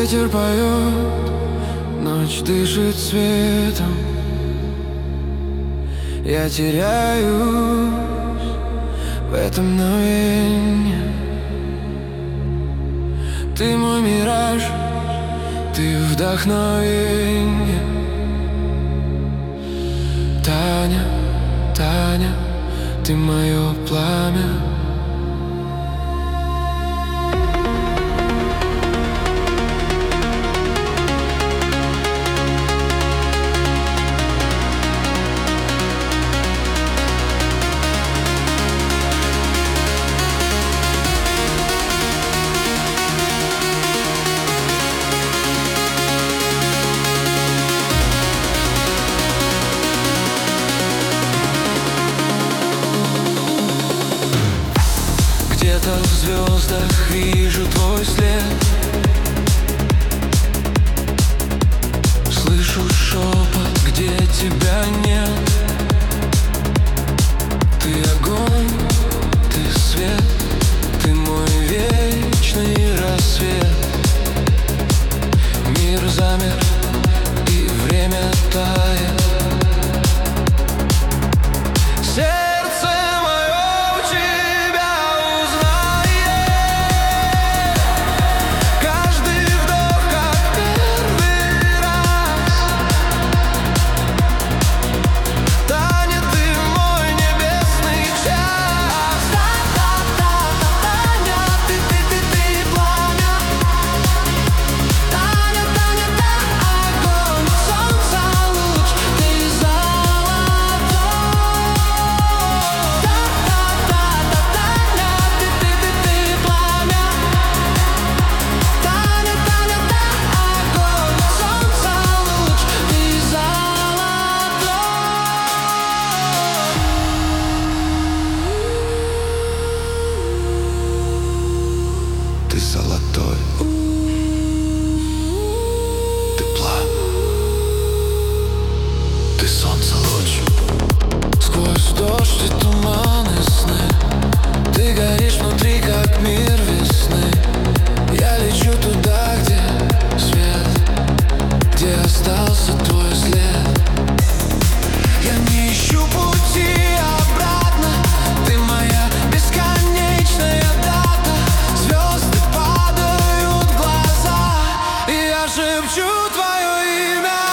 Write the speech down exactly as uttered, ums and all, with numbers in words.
Ветер поет, ночь дышит светом. Я теряюсь в этом мгновенье. Ты мой мираж, ты вдохновенье. Таня, Таня, ты мое пламя. Где-то в звездах вижу твой след. Слышу шепот, где тебя нет. Ты огонь, ты свет, ты мой вечный рассвет. Мир замер, и время тает. Сердце мое в тебя узнает. Каждый вдох как первый раз. Таня, ты мой небесный час. Таня, ты, ты, ты, ты пламя. Таня, Таня, ты огонь, солнца луч, ты золотой. Таня, ты, ты, ты, ты пламя. Таня, Таня, ты огонь, солнца луч, ты золотой. Ты золотой, ты пламя, ты солнце луч. Сквозь дождь и туманы сны ты горишь внутри, как мир весны. Я лечу туда, где свет, где остался твой след. Я не ищу пути обратно. Ты моя бесконечная дата. Звезды падают в глаза, и я шепчу твое имя.